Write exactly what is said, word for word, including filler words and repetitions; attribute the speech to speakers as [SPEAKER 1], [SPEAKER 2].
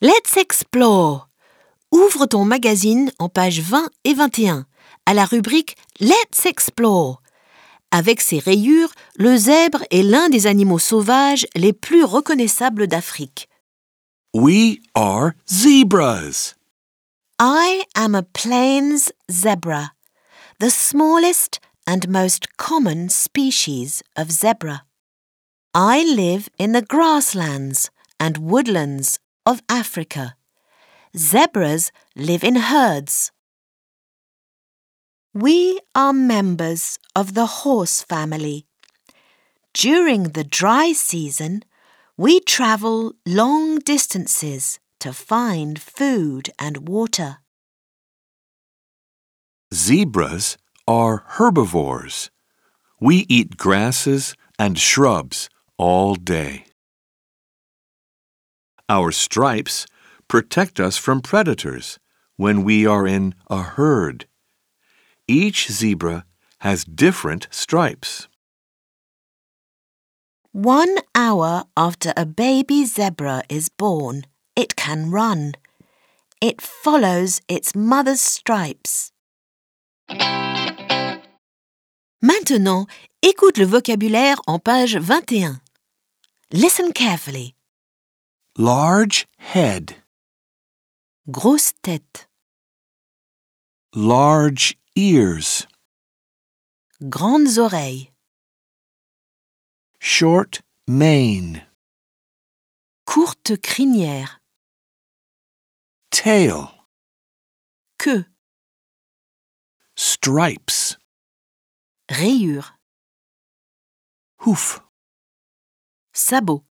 [SPEAKER 1] Let's explore. Ouvre ton magazine en pages vingt et vingt et un, à la rubrique Let's explore. Avec ses rayures, le zèbre est l'un des animaux sauvages les plus reconnaissables d'Afrique.
[SPEAKER 2] We are zebras.
[SPEAKER 1] I am a plains zebra, the smallest and most common species of zebra. I live in the grasslands and woodlands of Africa. Zebras live in herds. We are members of the horse family. During the dry season, we travel long distances to find food and water.
[SPEAKER 2] Zebras are herbivores. We eat grasses and shrubs all day. Our stripes protect us from predators when we are in a herd. Each zebra has different stripes.
[SPEAKER 1] One hour after a baby zebra is born, it can run. It follows its mother's stripes. Maintenant, écoute le vocabulaire en page vingt et un. Listen carefully.
[SPEAKER 2] Large head.
[SPEAKER 1] Grosse tête.
[SPEAKER 2] Large ears.
[SPEAKER 1] Grandes oreilles.
[SPEAKER 2] Short mane.
[SPEAKER 1] Courte crinière.
[SPEAKER 2] Tail.
[SPEAKER 1] Queue.
[SPEAKER 2] Stripes.
[SPEAKER 1] Rayures.
[SPEAKER 2] Hoof.
[SPEAKER 1] Sabots.